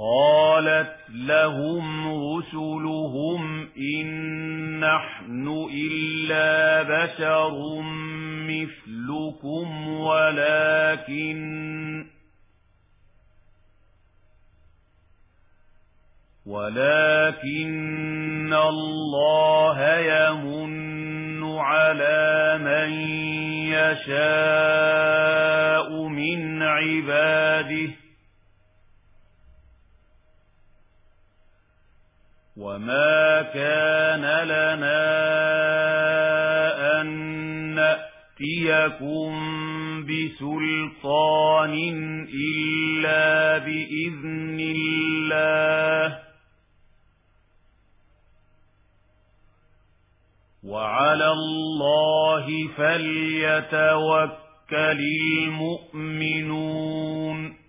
قالت لهم رسلهم إن نحن إلا بشر مثلكم ولكن الله يمن على من يشاء من عباده وما كان لنا أن نأتيكم بسلطان إلا بإذن الله وعلى الله فليتوكل المؤمنون